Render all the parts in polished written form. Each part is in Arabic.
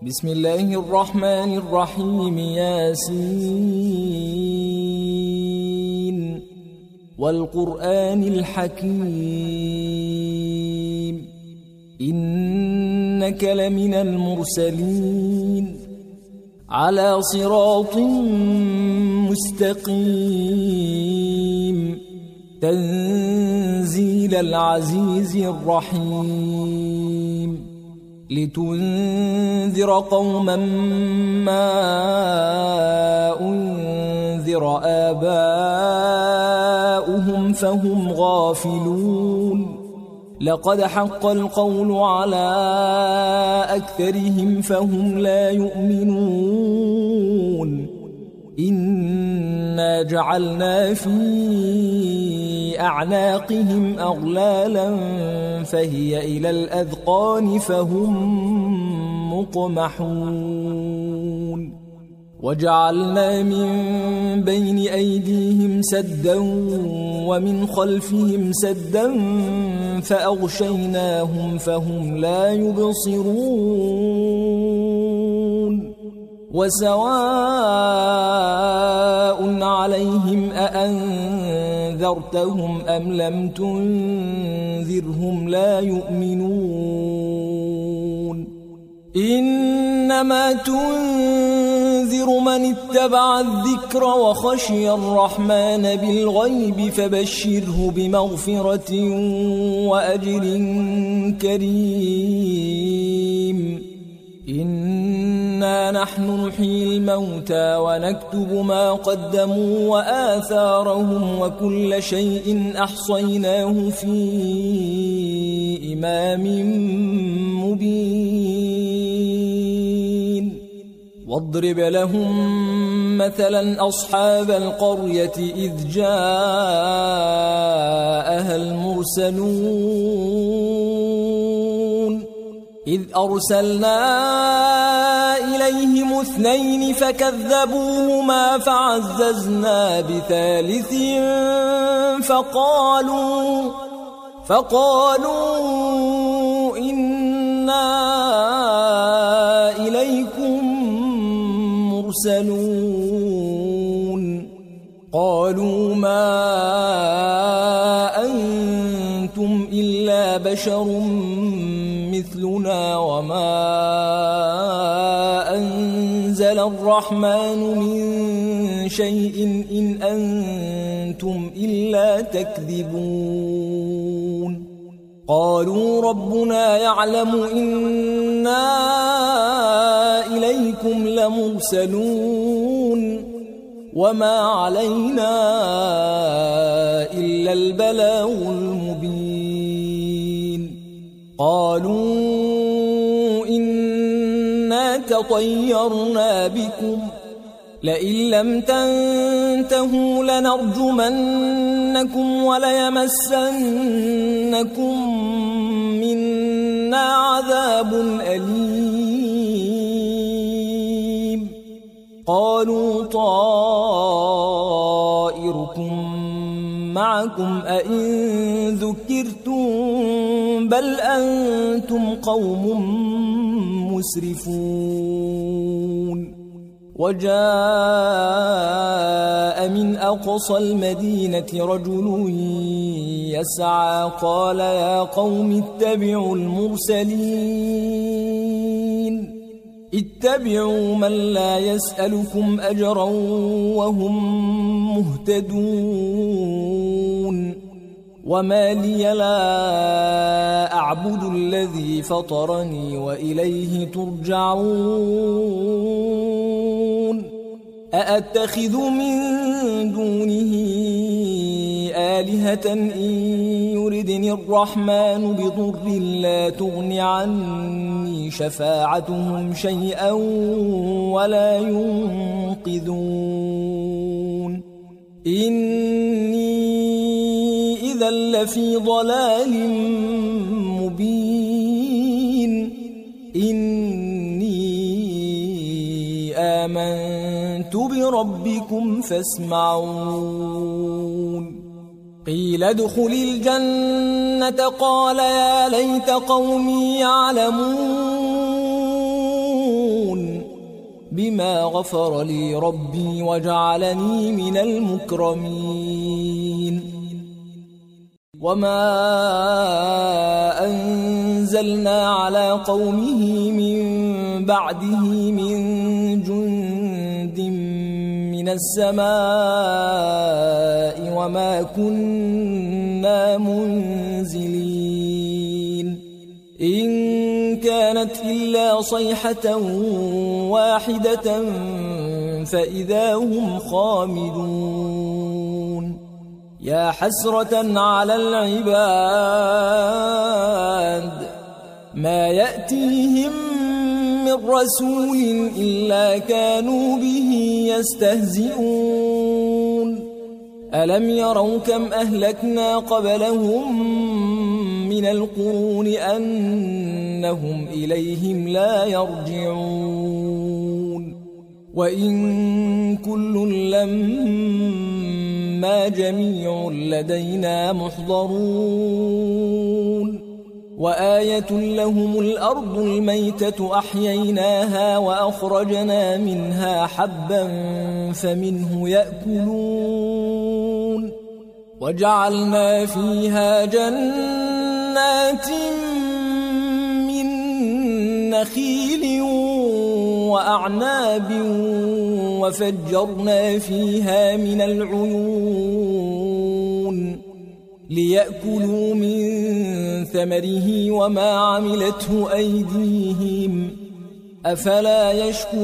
بسم الله الرحمن الرحيم. ياسين والقرآن الحكيم إنك لمن المرسلين على صراط مستقيم تنزيل العزيز الرحيم لتنذر قوما ما أنذر آباؤهم فهم غافلون لقد حق القول على أكثرهم فهم لا يؤمنون إنا جعلنا في أعناقهم أغلالا فهي إلى الأذقان فهم مقمحون وجعلنا من بين أيديهم سدا ومن خلفهم سدا فأغشيناهم فهم لا يبصرون وسواء عليهم أأنذرتهم أم لم تنذرهم لا يؤمنون إنما تنذر من اتبع الذكر وخشي الرحمن بالغيب فبشره بمغفرة وأجر كريم إنا نحن نحيي الموتى ونكتب ما قدموا وآثارهم وكل شيء أحصيناه في إمام مبين واضرب لهم مثلا أصحاب القرية إذ جاءها المرسلون إذ أرسلنا إليهم 2 فكذبوهما فعززنا بثالث فقالوا إنا إليكم مرسلون قالوا ما أنتم إلا بشر مثلنا وما أنزل الرحمن من شيء إن أنتم إلا تكذبون قالوا ربنا يعلم إنا إليكم لمرسلون وما علينا إلا البلاغ المبين قالوا إنا تطيرنا بكم لئن لم تنتهوا لنرجمنكم وليمسنكم منا عذاب أليم قالوا طائركم معكم أئن ذكرتم بل أنتم قوم مسرفون وجاء من أقصى المدينة رجل يسعى قال يا قوم اتبعوا المرسلين اتبعوا من لا يسألكم أجرا وهم مهتدون وما لي لا أعبد الذي فطرني وإليه ترجعون أأتخذ من دونه آلهة إن يردني الرحمن بضر لا تغن عني شفاعتهم شيئا ولا ينقذون إني إذا لفي ضلال مبين إني آمنت بربكم فاسمعون قيل ادخل الجنة قال يا ليت قومي يعلمون بما غفر لي ربي وجعلني من المكرمين وما أنزلنا على قومه من بعده من جند من السماء وما كنا منزلين إن كانت إلا صيحة واحدة فإذا هم خامدون يا حسرة على العباد ما يأتيهم من رسول إلا كانوا به يستهزئون ألم يروا كم أهلكنا قبلهم من القرون أنهم إليهم لا يرجعون وإن كل لما جميع لدينا محضرون وآية لهم الأرض الميتة أحييناها وأخرجنا منها حبا فمنه يأكلون وجعلنا فيها جنات من نخيل وأعناب وفجرنا فيها من العيون ليأكلوا من ثمره وما عملته أيديهم أفلا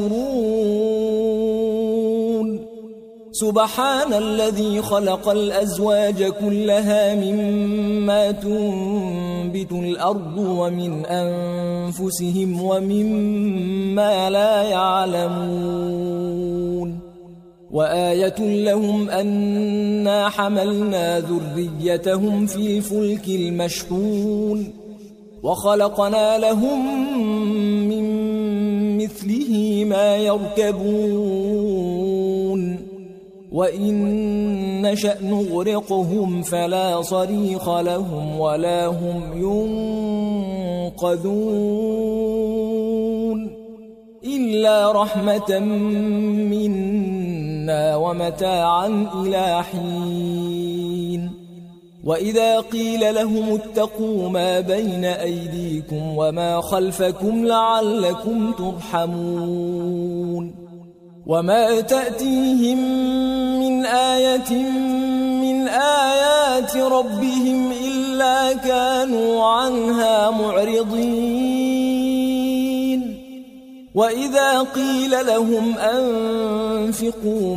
يشكرون سبحان الذي خلق الأزواج كلها مما تنبت الأرض ومن أنفسهم ومما لا يعلمون وآية لهم أنا حملنا ذريتهم في الفلك المشحون وخلقنا لهم من مثله ما يركبون وإن نشأ نغرقهم فلا صريخ لهم ولا هم ينقذون إلا رحمة منا ومتاعا إلى حين وإذا قيل لهم اتقوا ما بين أيديكم وما خلفكم لعلكم ترحمون وما تأتيهم من آية من آيات ربهم إلا كانوا عنها معرضين وإذا قيل لهم أنفقوا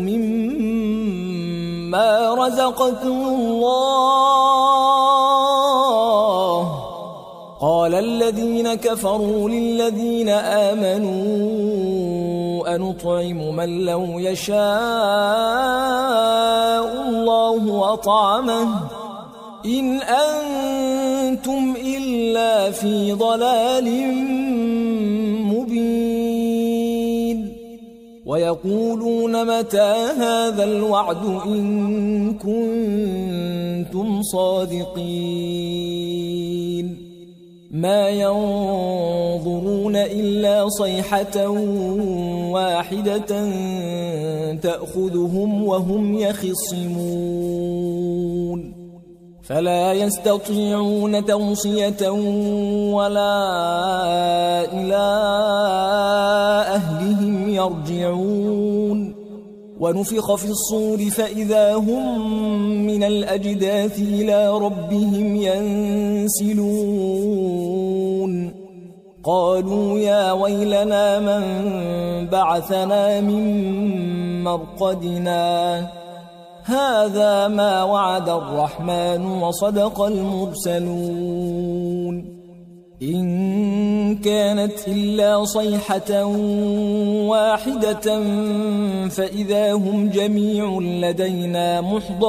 مما رزقكم الله قال الذين كفروا للذين آمنوا أنطعم من لو يشاء الله أطعمه إن أنتم إلا في ضلال مبين ويقولون متى هذا الوعد إن كنتم صادقين ما ينظرون إلا صيحة واحدة تأخذهم وهم يخصمون فلا يستطيعون توصية ولا إلى أهلهم يرجعون ونفخ في الصور فإذا هم من الأجداث إلى ربهم ينسلون قالوا يا ويلنا من بعثنا من مرقدنا هذا ما وعد الرحمن وصدق المرسلون إن كانت إلا صيحة واحدة فإذا هم جميع لدينا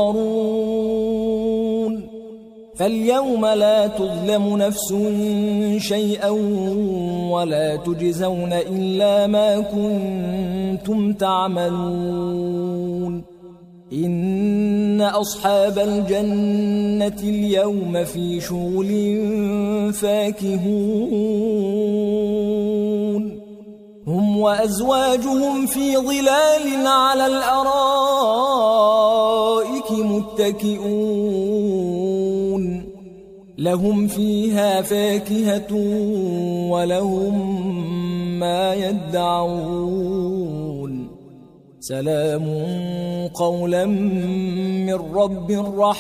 محضرون فاليوم لا تظلم نفس شيئا ولا تجزون إلا ما كنتم تعملون إن أصحاب الجنة اليوم في شغل فاكهون هم وأزواجهم في ظلال على الأرائك متكئون لهم فيها فاكهة ولهم ما يدعون سلام قولا من رب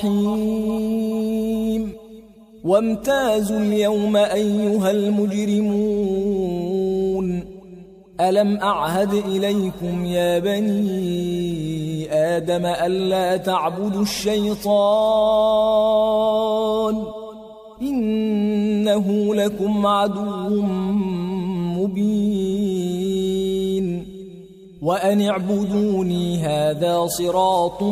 رحيم وامتازوا اليوم أيها المجرمون ألم أعهد إليكم يا بني آدم ألا تعبدوا الشيطان إنه لكم عدو مبين وأن اعبدوني هذا صراط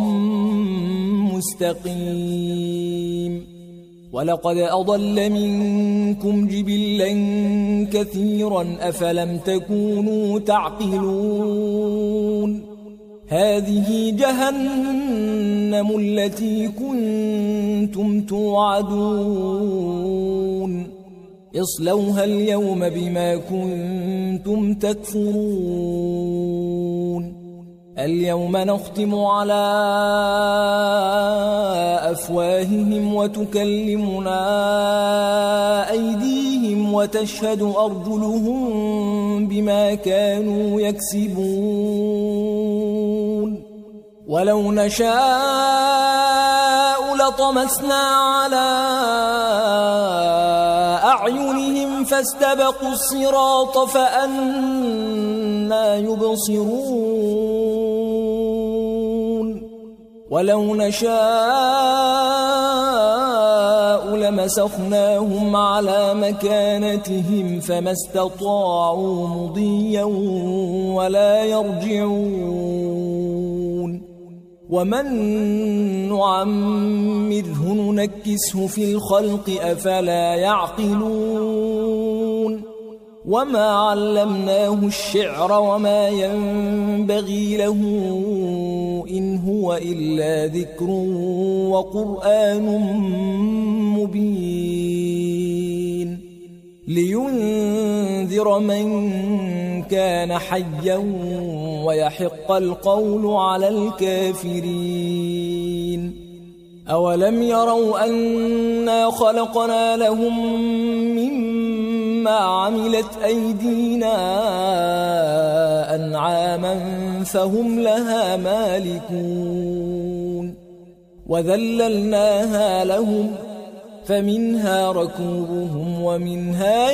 مستقيم ولقد أضل منكم جبلا كثيرا أفلم تكونوا تعقلون هذه جهنم التي كنتم توعدون اصلوها اليوم بما كنتم تكفرون اليوم نختم على أفواههم وتكلمنا أيديهم وتشهد أرجلهم بما كانوا يكسبون ولو نشاء لطمسنا على أعينهم فاستبقوا الصراط فأنى يبصرون ولو نشاء لمسخناهم على مكانتهم فما استطاعوا مضيا ولا يرجعون ومن نعمره ننكسه في الخلق أفلا يعقلون وما علمناه الشعر وما ينبغي له إن هو إلا ذكر وقرآن مبين لينذر من كان حيا ويحق القول على الكافرين أولم يروا أنا خلقنا لهم مما عملت أيدينا أنعاما فهم لها مالكون وذللناها لهم فمنها ركوبهم ومنها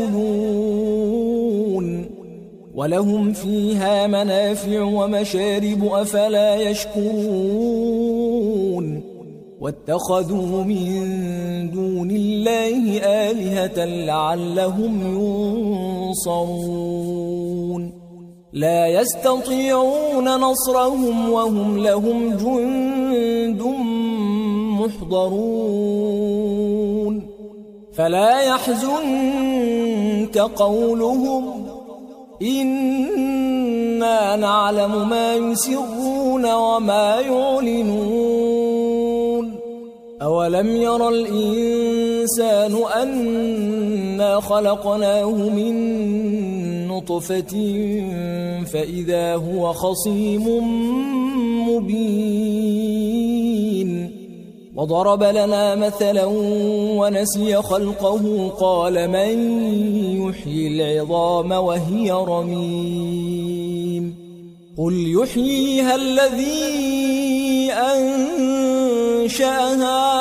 يأكلون ولهم فيها منافع ومشارب أفلا يشكرون واتخذوا من دون الله آلهة لعلهم ينصرون لا يستطيعون نصرهم وهم لهم جند محضرون فلا يحزنك قولهم إنا نعلم ما يسرون وما يعلنون أولم ير الإنسان أنا خلقناه من نطفة فإذا هو خصيم مبين وضرب لنا مثلا ونسي خلقه قال من يحيي العظام وهي رميم قل يحييها الذي أنشأها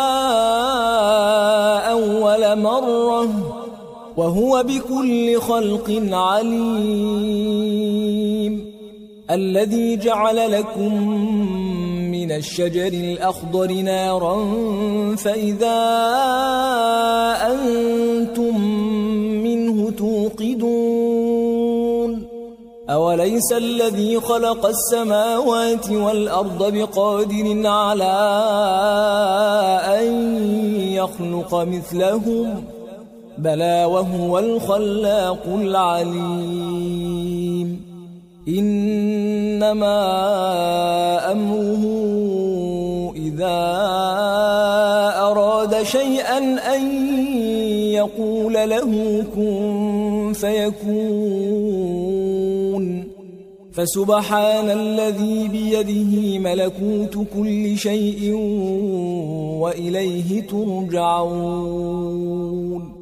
أول مرة وهو بكل خلق عليم الذي جعل لكم من الشجر الأخضر نارا فإذا أنتم منه توقدون أوليس الذي خلق السماوات والأرض بقادر على أن يخلق مثلهم بلى وهو الخلاق العليم إنما أمره إذا أراد شيئا أن يقول له كن فيكون فسبحان الذي بيده ملكوت كل شيء وإليه ترجعون